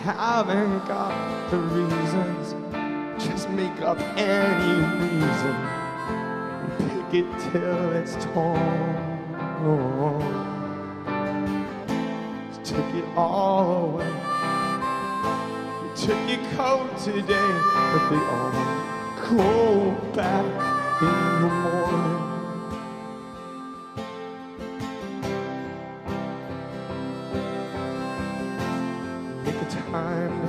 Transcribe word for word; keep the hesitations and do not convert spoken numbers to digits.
haven't got the reasons. Just make up any reason. Pick it till it's torn. Just took it all away. You took your coat today, but they all go back in the morning. Make a time to